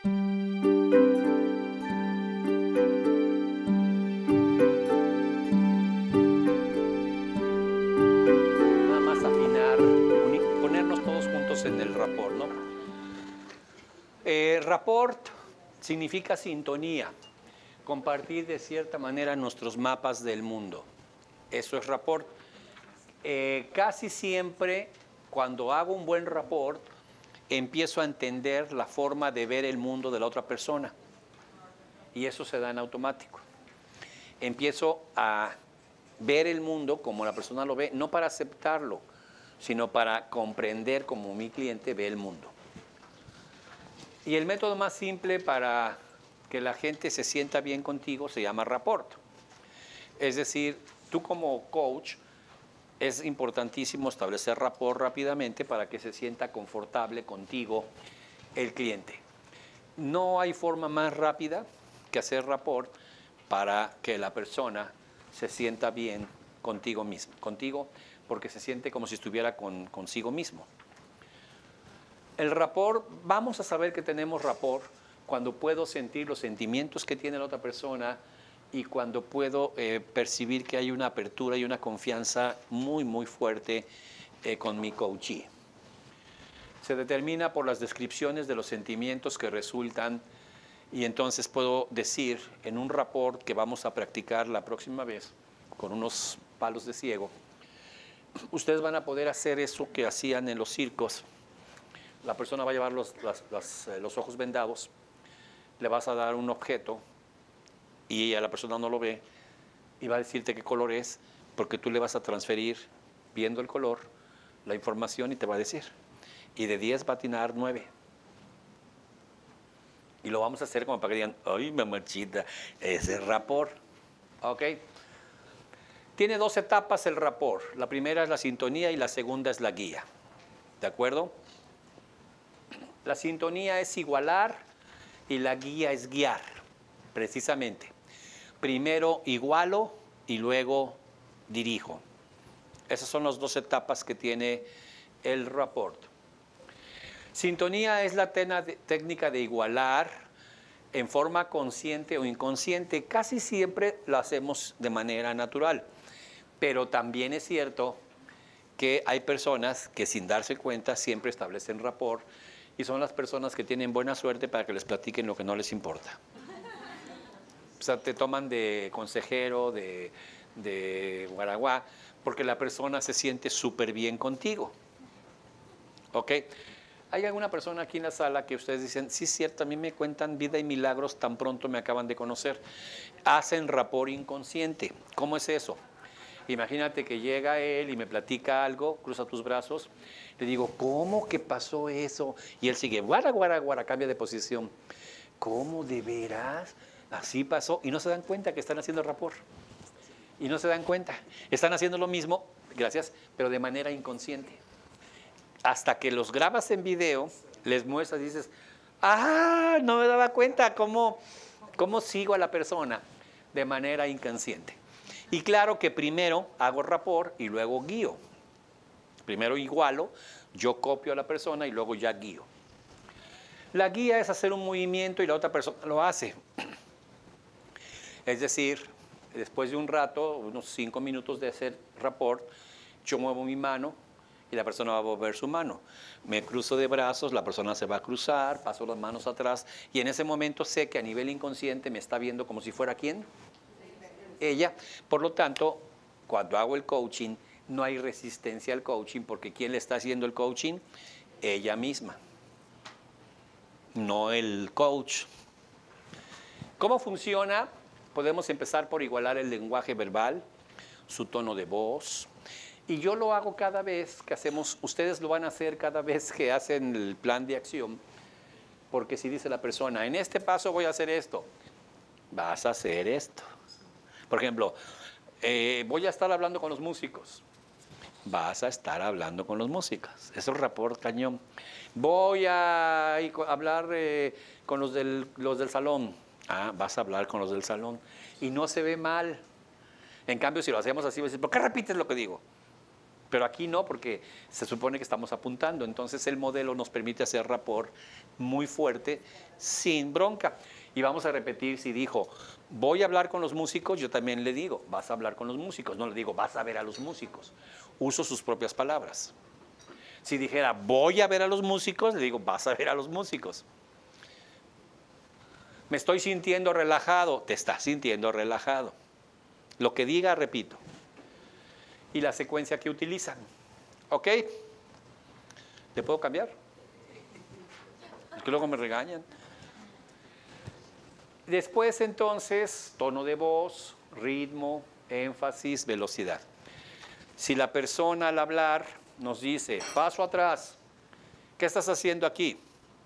Nada más afinar, ponernos todos juntos en el rapport, ¿no? Rapport significa sintonía, compartir de cierta manera nuestros mapas del mundo. Eso es rapport. Casi siempre, cuando hago un buen rapport, empiezo a entender la forma de ver el mundo de la otra persona. Y eso se da en automático. Empiezo a ver el mundo como la persona lo ve, no para aceptarlo, sino para comprender cómo mi cliente ve el mundo. Y el método más simple para que la gente se sienta bien contigo se llama rapport. Es decir, tú como coach, es importantísimo establecer rapport rápidamente para que se sienta confortable contigo el cliente. No hay forma más rápida que hacer rapport para que la persona se sienta bien contigo mismo, contigo, porque se siente como si estuviera consigo mismo. El rapport, vamos a saber que tenemos rapport cuando puedo sentir los sentimientos que tiene la otra persona y cuando puedo percibir que hay una apertura y una confianza muy, muy fuerte con mi coachee. Se determina por las descripciones de los sentimientos que resultan y entonces puedo decir en un rapport que vamos a practicar la próxima vez con unos palos de ciego, ustedes van a poder hacer eso que hacían en los circos. La persona va a llevar los ojos vendados, le vas a dar un objeto y a la persona no lo ve y va a decirte qué color es porque tú le vas a transferir, viendo el color, la información y te va a decir. Y de 10 va a atinar 9. Y lo vamos a hacer como para que digan, ¡ay, mamachita! Ese es rapport. ¿Ok? Tiene 2 etapas el rapport. La primera es la sintonía y la segunda es la guía. ¿De acuerdo? La sintonía es igualar y la guía es guiar, precisamente. Primero igualo y luego dirijo. Esas son las 2 etapas que tiene el rapport. Sintonía es la técnica de igualar en forma consciente o inconsciente. Casi siempre lo hacemos de manera natural. Pero también es cierto que hay personas que sin darse cuenta siempre establecen rapport y son las personas que tienen buena suerte para que les platiquen lo que no les importa. O sea, te toman de consejero, de guaraguá, porque la persona se siente súper bien contigo. ¿Ok? ¿Hay alguna persona aquí en la sala que ustedes dicen, sí es cierto, a mí me cuentan vida y milagros tan pronto me acaban de conocer? Hacen rapport inconsciente. ¿Cómo es eso? Imagínate que llega él y me platica algo, cruza tus brazos, le digo, ¿cómo que pasó eso? Y él sigue, guara, guara, guara, cambia de posición. ¿Cómo, de veras? Así pasó. Y no se dan cuenta que están haciendo rapport. Y no se dan cuenta. Están haciendo lo mismo, gracias, pero de manera inconsciente. Hasta que los grabas en video, les muestras y dices, ¡ah! No me daba cuenta cómo sigo a la persona de manera inconsciente. Y claro que primero hago rapport y luego guío. Primero igualo, yo copio a la persona y luego ya guío. La guía es hacer un movimiento y la otra persona lo hace. Es decir, después de un rato, unos 5 minutos de hacer rapport, yo muevo mi mano y la persona va a mover su mano. Me cruzo de brazos, la persona se va a cruzar, paso las manos atrás y en ese momento sé que a nivel inconsciente me está viendo como si fuera ¿quién? Ella. Por lo tanto, cuando hago el coaching, no hay resistencia al coaching porque ¿quién le está haciendo el coaching? Ella misma, no el coach. ¿Cómo funciona? Podemos empezar por igualar el lenguaje verbal, su tono de voz. Y yo lo hago cada vez que hacemos, ustedes lo van a hacer cada vez que hacen el plan de acción, porque si dice la persona, en este paso voy a hacer esto, vas a hacer esto. Por ejemplo, voy a estar hablando con los músicos, vas a estar hablando con los músicos. Eso es rapport cañón. Voy a hablar con los del salón. Vas a hablar con los del salón. Y no se ve mal. En cambio, si lo hacemos así, vas a decir, ¿por qué repites lo que digo? Pero aquí no, porque se supone que estamos apuntando. Entonces el modelo nos permite hacer rapport muy fuerte, sin bronca. Y vamos a repetir, si dijo, voy a hablar con los músicos, yo también le digo, vas a hablar con los músicos. No le digo, vas a ver a los músicos. Uso sus propias palabras. Si dijera, voy a ver a los músicos, le digo, vas a ver a los músicos. Me estoy sintiendo relajado, te estás sintiendo relajado. Lo que diga, repito. Y la secuencia que utilizan. ¿Ok? ¿Le puedo cambiar? Es que luego me regañan. Después, entonces, tono de voz, ritmo, énfasis, velocidad. Si la persona al hablar nos dice, paso atrás, ¿qué estás haciendo aquí?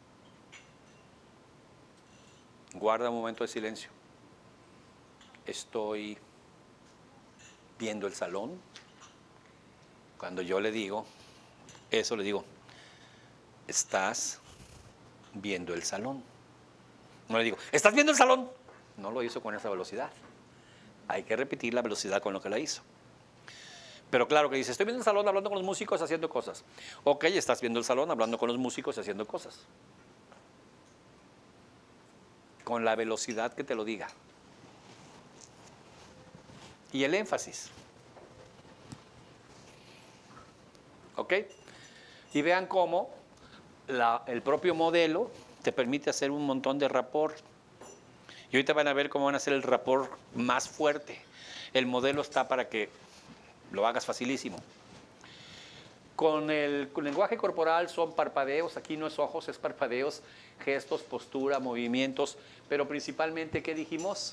Guarda un momento de silencio. Estoy viendo el salón. Cuando yo le digo eso, le digo, estás viendo el salón. No le digo, ¿estás viendo el salón? No lo hizo con esa velocidad. Hay que repetir la velocidad con lo que la hizo. Pero claro que dice, estoy viendo el salón hablando con los músicos, haciendo cosas. Ok, estás viendo el salón hablando con los músicos, haciendo cosas. Con la velocidad que te lo diga. Y el énfasis. ¿Ok? Y vean cómo el propio modelo te permite hacer un montón de rapport. Y ahorita van a ver cómo van a hacer el rapport más fuerte. El modelo está para que lo hagas facilísimo. Con el lenguaje corporal son parpadeos, aquí no es ojos, es parpadeos, gestos, postura, movimientos, pero principalmente, ¿qué dijimos?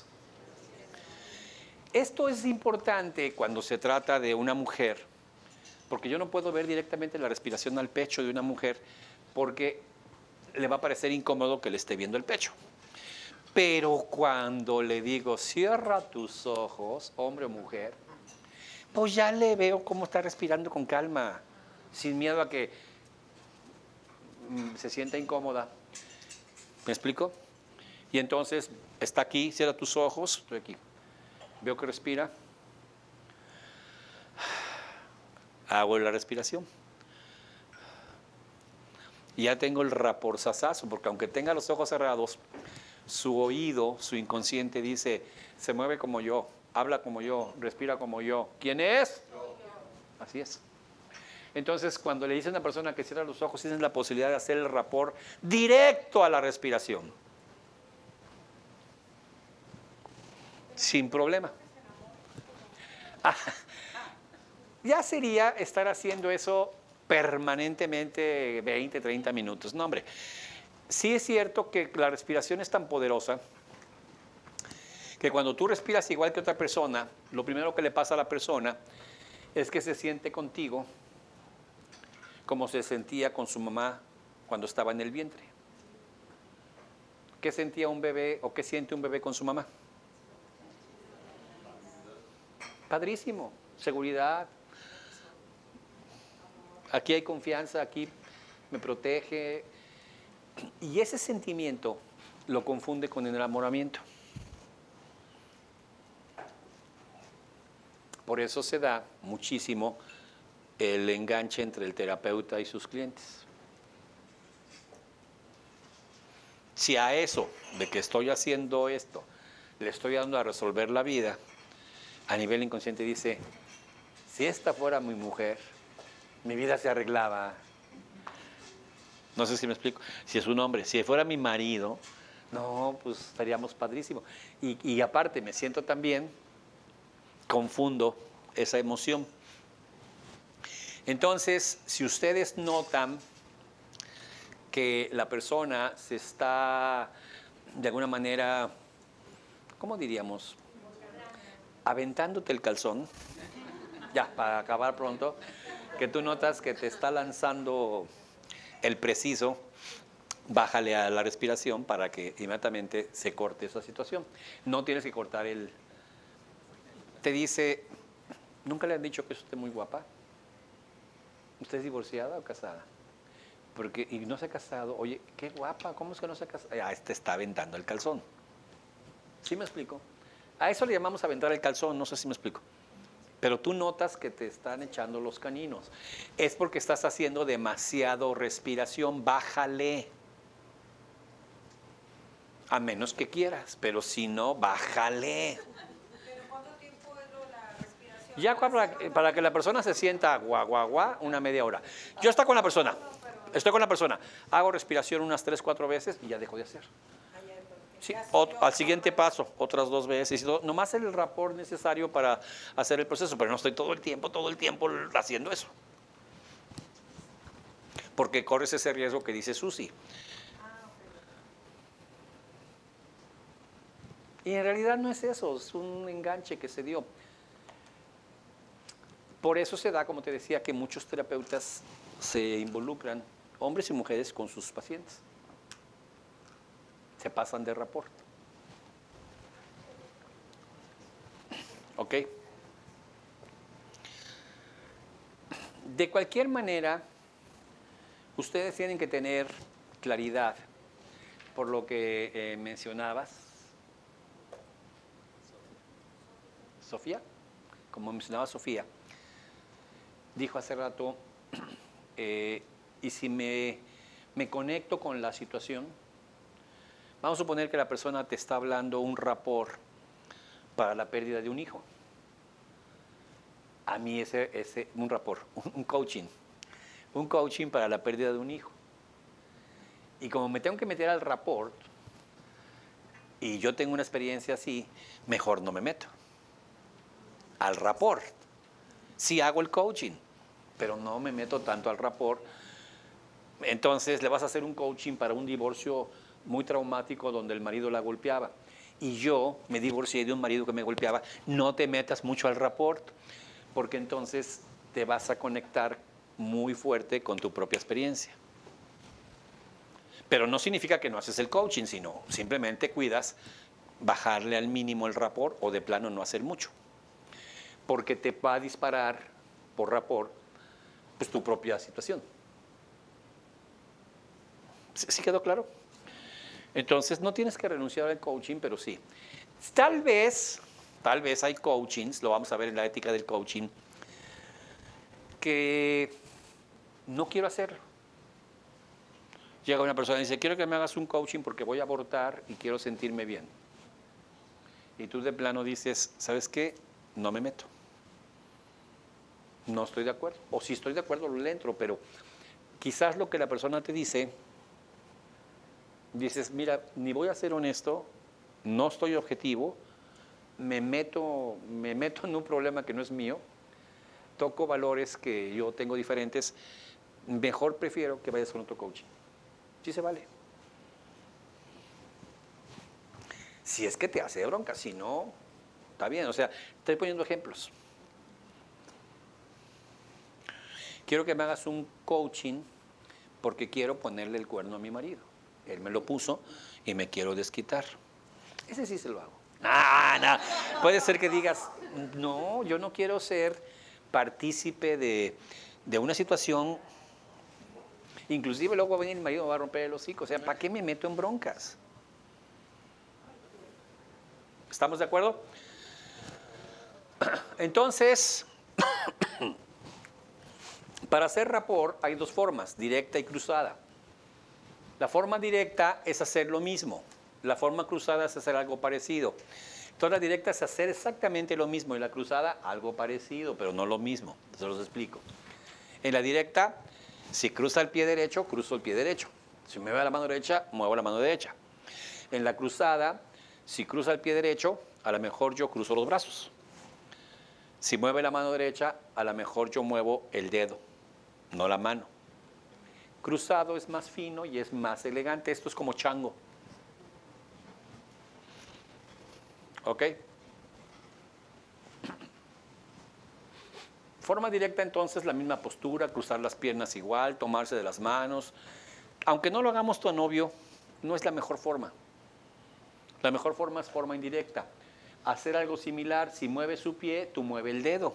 Esto es importante cuando se trata de una mujer, porque yo no puedo ver directamente la respiración al pecho de una mujer, porque le va a parecer incómodo que le esté viendo el pecho. Pero cuando le digo, cierra tus ojos, hombre o mujer, pues ya le veo cómo está respirando con calma, sin miedo a que se sienta incómoda. ¿Me explico? Y entonces está aquí, cierra tus ojos, estoy aquí. Veo que respira. Hago la respiración. Y ya tengo el raporzazazo, porque aunque tenga los ojos cerrados, su oído, su inconsciente dice, se mueve como yo, habla como yo, respira como yo. ¿Quién es? Así es. Entonces, cuando le dice a una persona que cierra los ojos, tienes la posibilidad de hacer el rapport directo a la respiración. Sin problema. Ya sería estar haciendo eso permanentemente 20, 30 minutos. No, hombre. Sí es cierto que la respiración es tan poderosa que cuando tú respiras igual que otra persona, lo primero que le pasa a la persona es que se siente contigo como se sentía con su mamá cuando estaba en el vientre. ¿Qué sentía un bebé o qué siente un bebé con su mamá? Padrísimo, seguridad. Aquí hay confianza, aquí me protege. Y ese sentimiento lo confunde con el enamoramiento. Por eso se da muchísimo el enganche entre el terapeuta y sus clientes. Si a eso de que estoy haciendo esto le estoy dando a resolver la vida, a nivel inconsciente dice, si esta fuera mi mujer, mi vida se arreglaba. No sé si me explico. Si es un hombre, si fuera mi marido, no, pues estaríamos padrísimo. Y aparte me siento también, confundo esa emoción. Entonces, si ustedes notan que la persona se está, de alguna manera, ¿cómo diríamos? Aventándote el calzón, ya, para acabar pronto, que tú notas que te está lanzando el preciso, bájale a la respiración para que inmediatamente se corte esa situación. No tienes que cortar el... Te dice, ¿nunca le han dicho que usted es muy guapa? ¿Usted es divorciada o casada? Porque, y no se ha casado, oye, qué guapa, ¿cómo es que no se ha casado? Este está aventando el calzón. ¿Sí me explico? A eso le llamamos aventar el calzón, no sé si me explico. pero tú notas que te están echando los caninos. Es porque estás haciendo demasiado respiración, bájale. A menos que quieras, pero si no, bájale. ¿Pero cuánto tiempo es la respiración? Ya para que la persona se sienta una media hora. Yo estoy con la persona, hago respiración unas 3, 4 veces y ya dejo de hacer. Sí, al siguiente paso, otras 2 veces. Nomás el rapport necesario para hacer el proceso, pero no estoy todo el tiempo haciendo eso. Porque corres ese riesgo que dice Susi. Y en realidad no es eso, es un enganche que se dio. Por eso se da, como te decía, que muchos terapeutas se involucran, hombres y mujeres, con sus pacientes. Se pasan de rapport. ¿Ok? De cualquier manera, ustedes tienen que tener claridad por lo que mencionabas. Sofía, como mencionaba Sofía, dijo hace rato, y si me conecto con la situación, vamos a suponer que la persona te está hablando un rapport para la pérdida de un hijo. A mí un rapport, un coaching para la pérdida de un hijo. Y como me tengo que meter al rapport, y yo tengo una experiencia así, mejor no me meto al rapport. Sí hago el coaching, pero no me meto tanto al rapport. Entonces le vas a hacer un coaching para un divorcio muy traumático donde el marido la golpeaba. Y yo me divorcié de un marido que me golpeaba. No te metas mucho al rapport, porque entonces te vas a conectar muy fuerte con tu propia experiencia. Pero no significa que no haces el coaching, sino simplemente cuidas bajarle al mínimo el rapport o de plano no hacer mucho. Porque te va a disparar por rapport pues, tu propia situación. ¿Sí quedó claro? Entonces no tienes que renunciar al coaching, pero sí. Tal vez hay coachings, lo vamos a ver en la ética del coaching, que no quiero hacerlo. Llega una persona y dice, quiero que me hagas un coaching porque voy a abortar y quiero sentirme bien. Y tú de plano dices, ¿sabes qué? No me meto. No estoy de acuerdo. O si estoy de acuerdo, le entro, pero quizás lo que la persona te dice, dices, mira, ni voy a ser honesto, no estoy objetivo, me meto en un problema que no es mío, toco valores que yo tengo diferentes, mejor prefiero que vayas con otro coaching. Sí se vale. Si es que te hace bronca, si no, está bien. O sea, estoy poniendo ejemplos. Quiero que me hagas un coaching porque quiero ponerle el cuerno a mi marido. Él me lo puso y me quiero desquitar. Ese sí se lo hago. No. Puede ser que digas, no, yo no quiero ser partícipe de una situación. Inclusive luego va a venir el marido y me va a romper el hocico. O sea, ¿para qué me meto en broncas? ¿Estamos de acuerdo? Entonces, para hacer rapport hay 2 formas, directa y cruzada. La forma directa es hacer lo mismo. La forma cruzada es hacer algo parecido. Entonces la directa es hacer exactamente lo mismo y la cruzada algo parecido, pero no lo mismo. Se los explico. En la directa, si cruza el pie derecho, cruzo el pie derecho. Si mueve la mano derecha, muevo la mano derecha. En la cruzada, si cruza el pie derecho, a lo mejor yo cruzo los brazos. Si mueve la mano derecha, a lo mejor yo muevo el dedo, no la mano. Cruzado es más fino y es más elegante. Esto es como chango. ¿Ok? Forma directa entonces, la misma postura, cruzar las piernas igual, tomarse de las manos. Aunque no lo hagamos tu novio, no es la mejor forma. La mejor forma es forma indirecta. Hacer algo similar, si mueve su pie, tú mueve el dedo.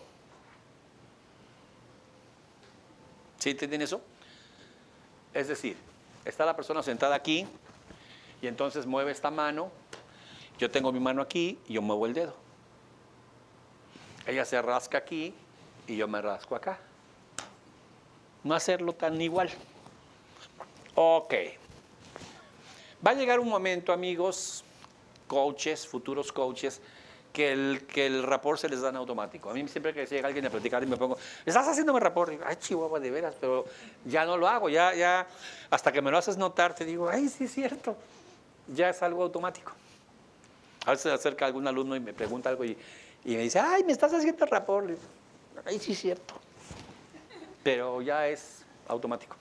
¿Sí entienden eso? Es decir, está la persona sentada aquí y entonces mueve esta mano. Yo tengo mi mano aquí y yo muevo el dedo. Ella se rasca aquí y yo me rasco acá. No hacerlo tan igual. Ok. Va a llegar un momento, amigos, coaches, futuros coaches, que el rapport se les da en automático. A mí siempre que llega alguien a platicar y me pongo, ¿estás haciéndome rapport? Digo, ay, Chihuahua, de veras, pero ya no lo hago. Ya, hasta que me lo haces notar, te digo, ay, sí es cierto. Ya es algo automático. A veces se acerca algún alumno y me pregunta algo y me dice, ay, me estás haciendo rapport. Digo, ay, sí es cierto. Pero ya es automático.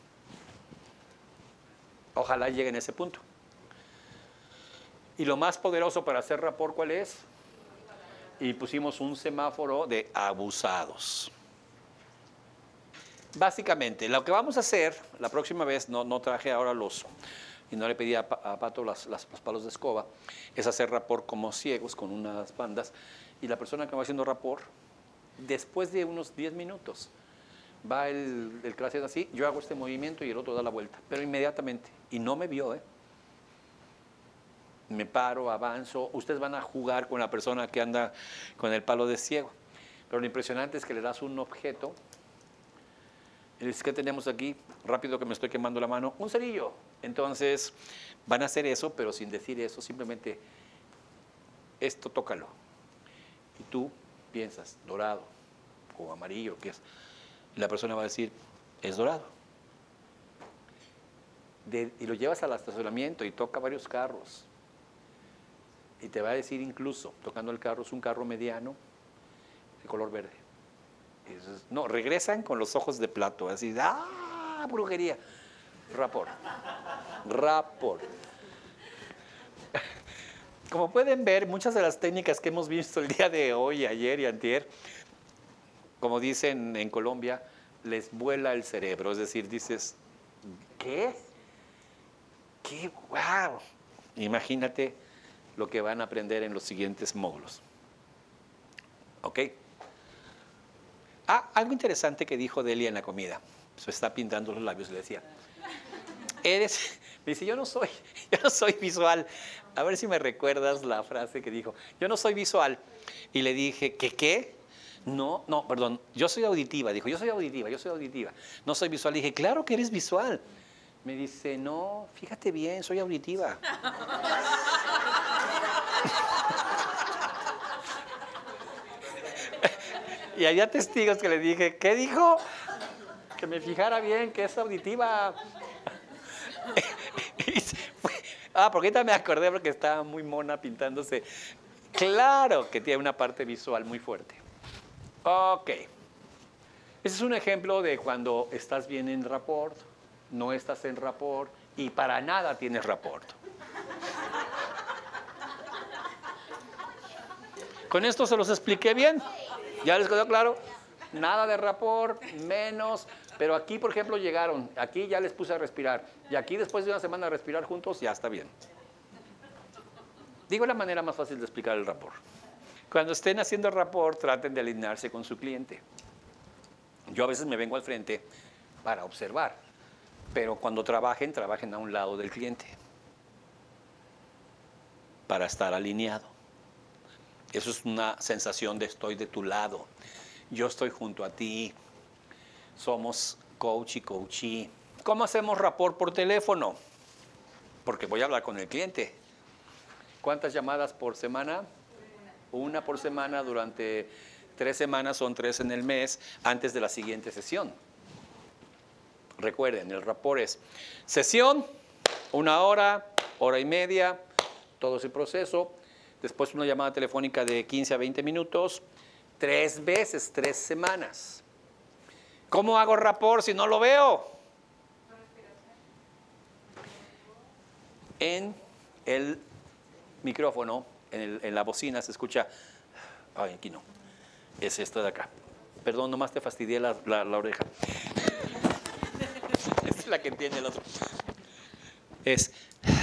Ojalá llegue en ese punto. Y lo más poderoso para hacer rapport, ¿cuál es? Y pusimos un semáforo de abusados. Básicamente, lo que vamos a hacer, la próxima vez, no traje ahora y no le pedí a Pato los palos de escoba, es hacer rapport como ciegos, con unas bandas, y la persona que va haciendo rapport, después de unos 10 minutos, va el clase así, yo hago este movimiento y el otro da la vuelta, pero inmediatamente, y no me vio, me paro, avanzo, ustedes van a jugar con la persona que anda con el palo de ciego, pero lo impresionante es que le das un objeto, y dices, ¿qué tenemos aquí? Rápido que me estoy quemando la mano, un cerillo. Entonces van a hacer eso, pero sin decir eso, simplemente esto tócalo. Y tú piensas, dorado o amarillo, ¿qué es? Y la persona va a decir, es dorado. Y lo llevas al estacionamiento y toca varios carros. Y te va a decir incluso, tocando el carro, es un carro mediano de color verde. Y dices, no, regresan con los ojos de plato, así, ¡ah, brujería! Rapport. Como pueden ver, muchas de las técnicas que hemos visto el día de hoy, ayer y antier, como dicen en Colombia, les vuela el cerebro. Es decir, dices, ¿qué? ¡Qué wow! Imagínate lo que van a aprender en los siguientes módulos. ¿Ok? Algo interesante que dijo Delia en la comida. Se está pintando los labios y le decía, me dice, yo no soy visual. A ver si me recuerdas la frase que dijo. Yo no soy visual. Y le dije, ¿qué? No, perdón, yo soy auditiva. Dijo, yo soy auditiva. No soy visual. Le dije, claro que eres visual. Me dice, no, fíjate bien, soy auditiva. Y había testigos que le dije, ¿qué dijo? Que me fijara bien, que es auditiva. Porque ahorita me acordé porque estaba muy mona pintándose. Claro que tiene una parte visual muy fuerte. Ok. Ese es un ejemplo de cuando estás bien en rapport, no estás en rapport y para nada tienes rapport. ¿Con esto se los expliqué bien? ¿Ya les quedó claro? Nada de rapport, menos. Pero aquí, por ejemplo, llegaron. Aquí ya les puse a respirar. Y aquí, después de una semana de respirar juntos, ya está bien. Digo la manera más fácil de explicar el rapport. Cuando estén haciendo rapport, traten de alinearse con su cliente. Yo a veces me vengo al frente para observar. Pero cuando trabajen a un lado del cliente. Para estar alineado. Eso es una sensación de estoy de tu lado. Yo estoy junto a ti. Somos coach y coachee. ¿Cómo hacemos rapport por teléfono? Porque voy a hablar con el cliente. ¿Cuántas llamadas por semana? Una por semana durante 3 semanas, son 3 en el mes, antes de la siguiente sesión. Recuerden, el rapport es sesión, 1 hora, hora y media, todo ese proceso. Después una llamada telefónica de 15 a 20 minutos, 3 veces, 3 semanas. ¿Cómo hago rapport si no lo veo? En el micrófono, en la bocina se escucha, ay, aquí no, es esto de acá. Perdón, nomás te fastidié la oreja. Es la que tiene el otro. Es...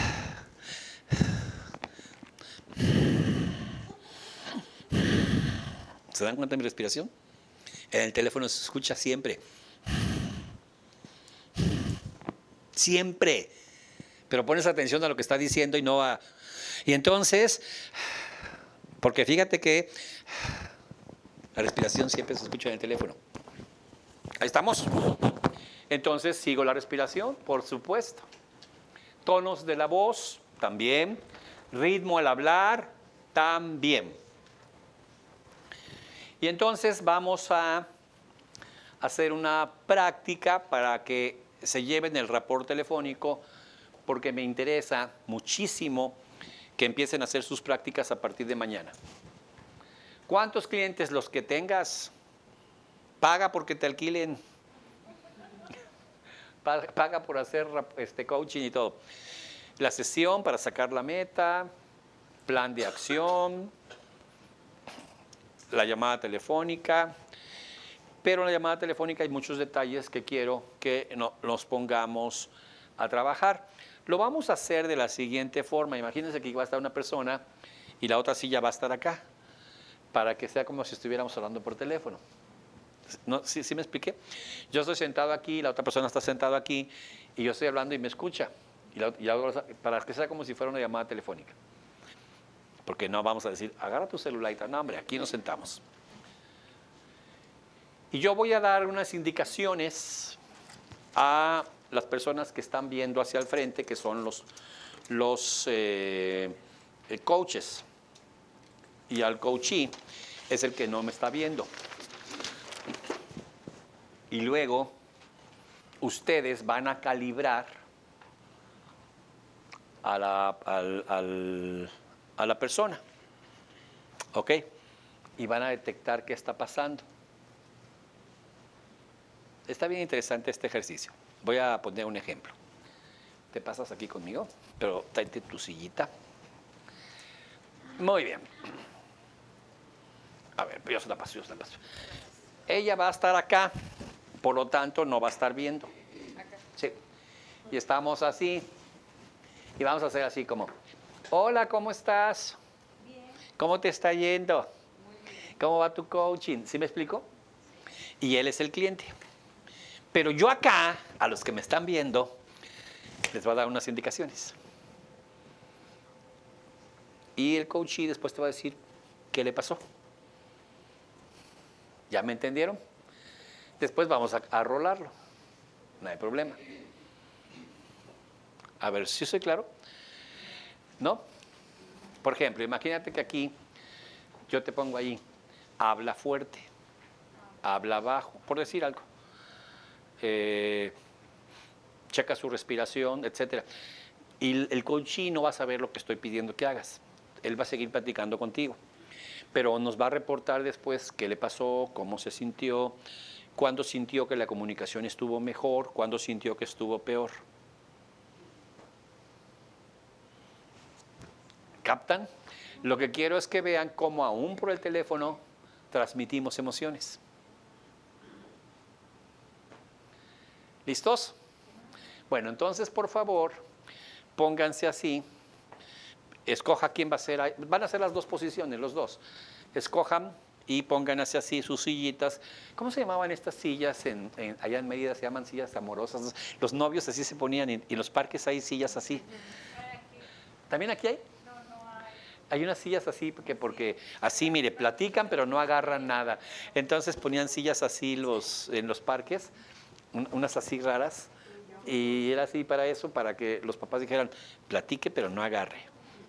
¿Se dan cuenta de mi respiración? En el teléfono se escucha siempre. Siempre. Pero pones atención a lo que está diciendo y no a... Y entonces, porque fíjate que La respiración siempre se escucha en el teléfono. Ahí estamos. Entonces, sigo la respiración, por supuesto. Tonos de la voz, también. Ritmo al hablar, también. Y entonces vamos a hacer una práctica para que se lleven el rapport telefónico, porque me interesa muchísimo que empiecen a hacer sus prácticas a partir de mañana. ¿Cuántos clientes los que tengas? Paga porque te alquilen. Paga por hacer coaching y todo. La sesión para sacar la meta, plan de acción, la llamada telefónica. Pero en la llamada telefónica hay muchos detalles que quiero que nos pongamos a trabajar. Lo vamos a hacer de la siguiente forma. Imagínense que va a estar una persona y la otra silla va a estar acá, para que sea como si estuviéramos hablando por teléfono. ¿No? ¿Sí me expliqué? Yo estoy sentado aquí, la otra persona está sentada aquí, y yo estoy hablando y me escucha. Para que sea como si fuera una llamada telefónica. Porque no vamos a decir, agarra tu celular y tal. No, hombre, aquí nos sentamos. Y yo voy a dar unas indicaciones a las personas que están viendo hacia el frente, que son los coaches. Y al coachee es el que no me está viendo. Y luego ustedes van a calibrar a la persona. ¿Ok? Y van a detectar qué está pasando. Está bien interesante este ejercicio. Voy a poner un ejemplo. Te pasas aquí conmigo, pero tráete tu sillita. Muy bien. A ver, yo se la paso. Ella va a estar acá, por lo tanto no va a estar viendo. Sí. Y estamos así. Y vamos a hacer así como, hola, ¿cómo estás? Bien. ¿Cómo te está yendo? Muy bien. ¿Cómo va tu coaching? ¿Sí me explico? Y él es el cliente. Pero yo acá, a los que me están viendo, les voy a dar unas indicaciones. Y el coachee después te va a decir qué le pasó. ¿Ya me entendieron? Después vamos a rolarlo. No hay problema. A ver, ¿sí soy claro? ¿No? Por ejemplo, imagínate que aquí yo te pongo ahí, habla fuerte, habla bajo, por decir algo. Checa su respiración, etc. Y el coachee no va a saber lo que estoy pidiendo que hagas. Él va a seguir platicando contigo. Pero nos va a reportar después qué le pasó, cómo se sintió, cuándo sintió que la comunicación estuvo mejor, cuándo sintió que estuvo peor. ¿Captan? Lo que quiero es que vean cómo aún por el teléfono transmitimos emociones. ¿Listos? Bueno, entonces, por favor, pónganse así. Escoja quién va a ser. Van a ser las dos posiciones, los dos. Escojan y pónganse así sus sillitas. ¿Cómo se llamaban estas sillas allá en Mérida? Se llaman sillas amorosas. Los novios así se ponían y en los parques hay sillas así. ¿También aquí hay? Hay unas sillas así porque así, mire, platican pero no agarran nada. Entonces ponían sillas así en los parques, unas así raras. Y era así para eso, para que los papás dijeran, platique pero no agarre.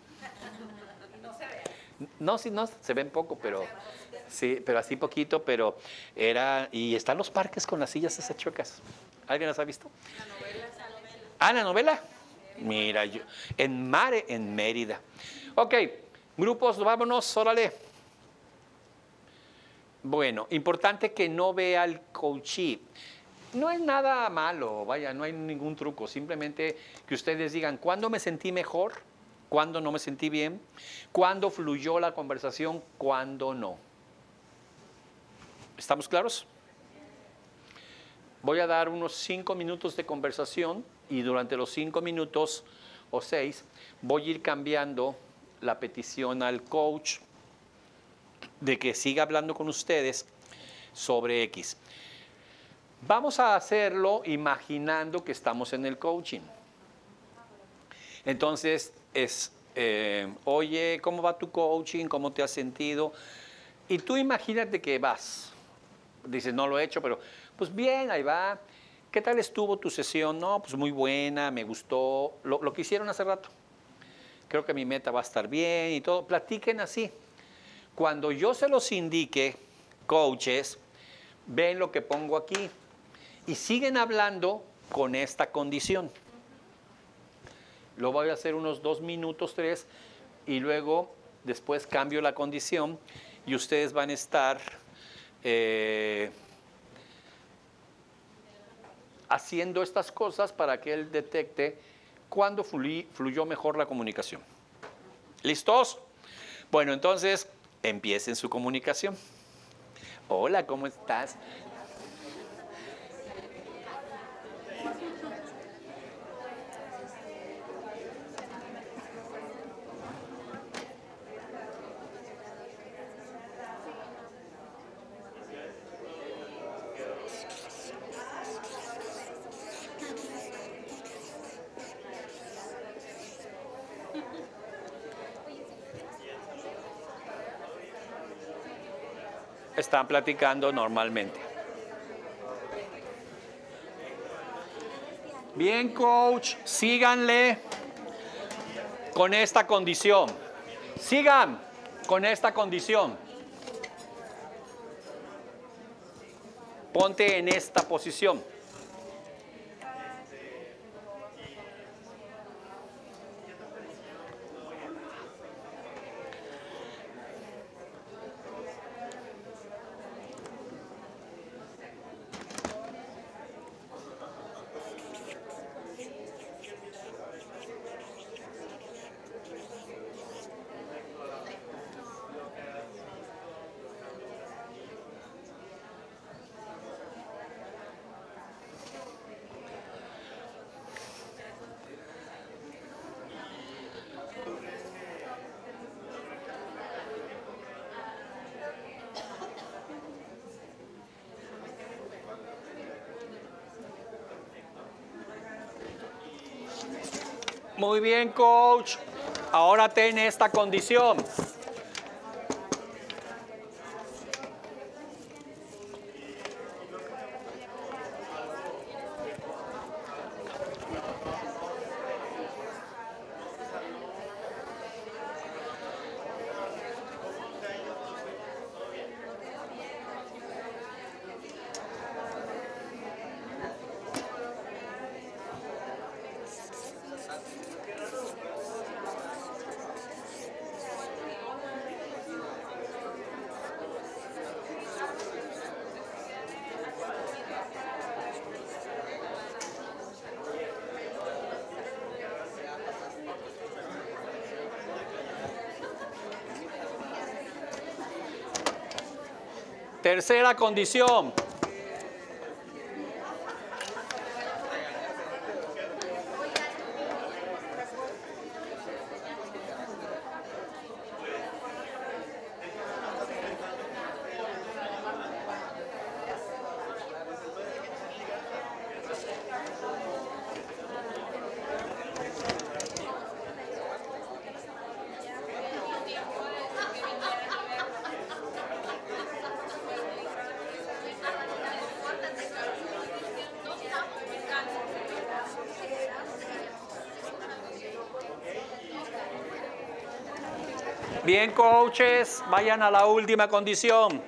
No, sí, no, se ven poco, pero sí, pero así poquito, pero era, y están los parques con las sillas esas chuecas. ¿Alguien las ha visto? La novela. Ah, la novela. Mira, yo, en Mérida. Ok, grupos, vámonos, órale. Bueno, importante que no vea al coachee. No es nada malo, vaya, no hay ningún truco. Simplemente que ustedes digan, ¿cuándo me sentí mejor? ¿Cuándo no me sentí bien? ¿Cuándo fluyó la conversación? ¿Cuándo no? ¿Estamos claros? Voy a dar unos 5 minutos de conversación y durante los 5 minutos o 6 voy a ir cambiando la petición al coach de que siga hablando con ustedes sobre X. Vamos a hacerlo imaginando que estamos en el coaching. Entonces, oye, ¿cómo va tu coaching? ¿Cómo te has sentido? Y tú imagínate que vas. Dices, no lo he hecho, pero pues bien, ahí va. ¿Qué tal estuvo tu sesión? No, pues muy buena, me gustó. Lo que hicieron hace rato. Creo que mi meta va a estar bien y todo. Platiquen así. Cuando yo se los indique, coaches, ven lo que pongo aquí y siguen hablando con esta condición. Lo voy a hacer unos 2 minutos, 3, y luego después cambio la condición y ustedes van a estar haciendo estas cosas para que él detecte cuándo fluyó mejor la comunicación. ¿Listos? Bueno, entonces empiecen su comunicación. Hola, ¿cómo estás? Están platicando normalmente. Bien, coach, síganle con esta condición. Sigan con esta condición. Ponte en esta posición. Muy bien, coach. Ahora ten esta condición. Tercera condición. Bien, coaches, vayan a la última condición.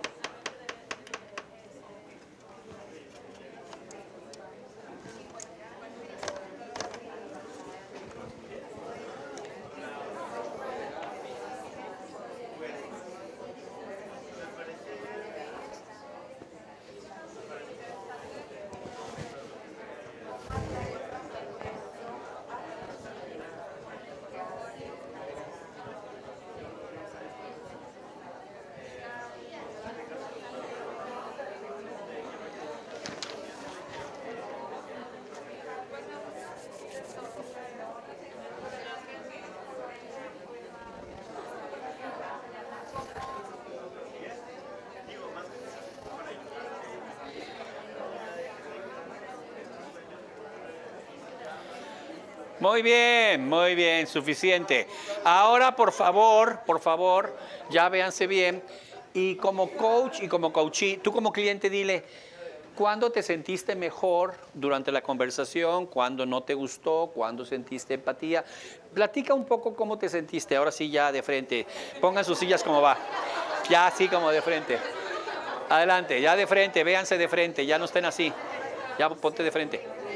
Muy bien, suficiente. Ahora, por favor, ya véanse bien Y como coach y como coachee, tú como cliente dile, ¿cuándo te sentiste mejor durante la conversación? ¿Cuándo no te gustó? ¿Cuándo sentiste empatía? Platica un poco cómo te sentiste. Ahora sí, ya de frente. Pongan sus sillas como va. Ya así como de frente. Adelante, ya de frente, véanse de frente, ya no estén así. Ya ponte de frente.